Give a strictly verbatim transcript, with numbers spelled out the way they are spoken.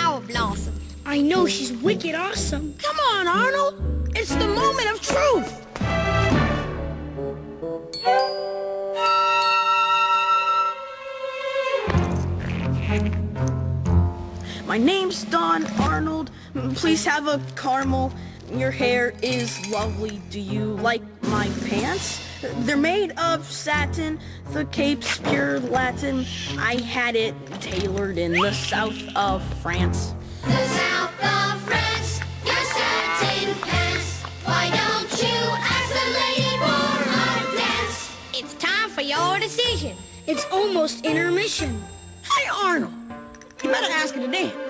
flower blossom. I know, she's wicked awesome. Come on, Arnold. It's the moment of truth. My name's Don Arnold. Please have a caramel. Your hair is lovely. Do you like my pants? They're made of satin. The cape's pure Latin. I had it tailored in the south of France. The south of France, your satin pants. Why don't you ask the lady for a dance? It's time for your decision. It's almost intermission. Hey, Arnold. You better ask her to dance.